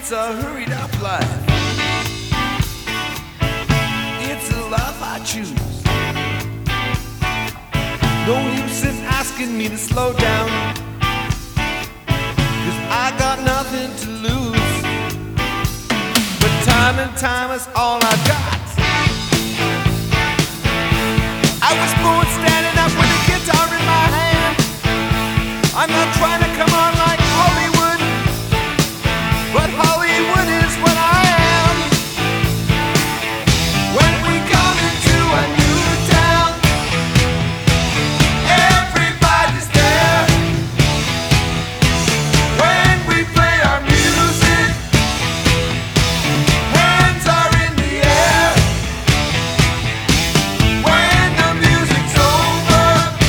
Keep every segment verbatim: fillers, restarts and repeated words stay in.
It's a hurried up life. It's a life I choose. No use in asking me to slow down, 'cause I got nothing to lose. But time and time is all I got. I was born standing up with a guitar in my hand. I'm not trying to come on like Hollywood, but Hollywood is what I am. When we come into a new town, everybody's there. When we play our music, hands are in the air. When the music's over,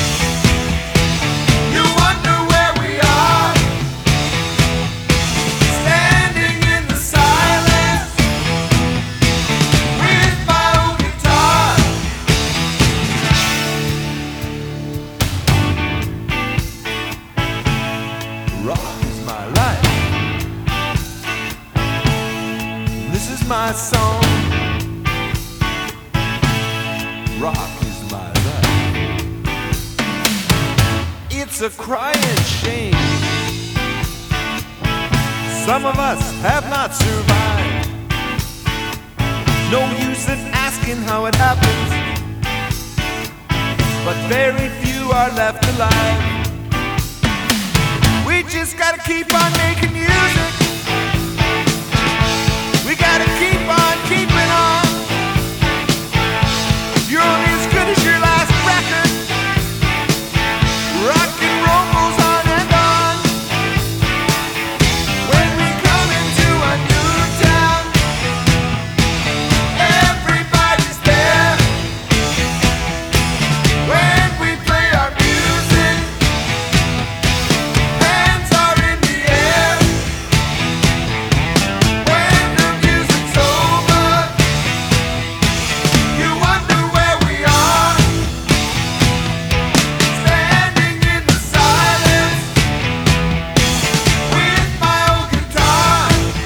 you wonder where we are, standing in the silence with my old guitar. Rock is my life. This is my song. Rock is my life. It's a crying shame some of us have not survived. No use in asking how it happens, but very few are left alive. We just gotta keep on making music. We gotta keep on keeping on. You're only as good as your last record. Rock and roll goes on and on. When we come into a new town, everybody's there. When we play our music, hands are in the air. When the music's over, you wonder where we are, standing in the silence with my old guitar.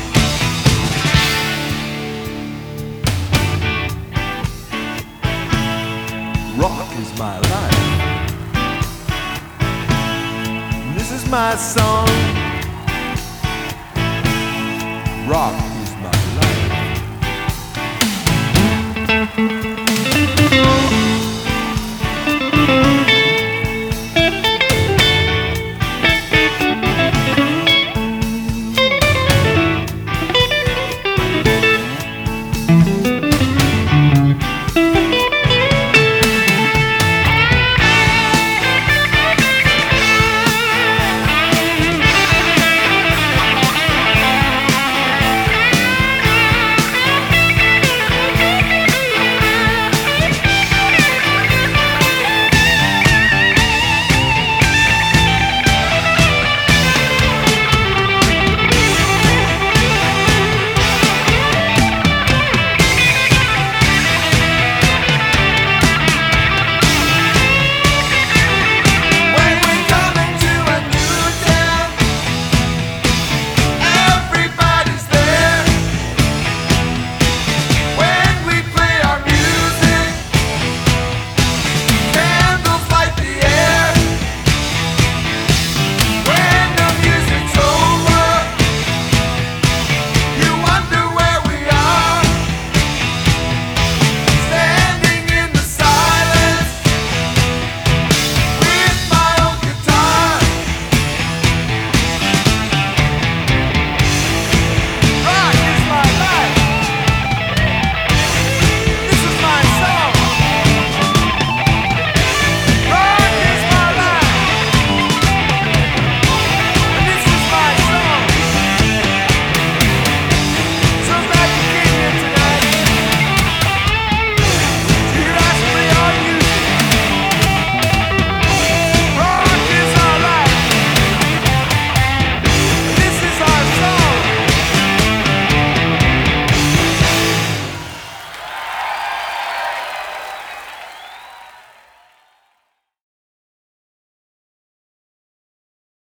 Rock is my life. This is my song. Rock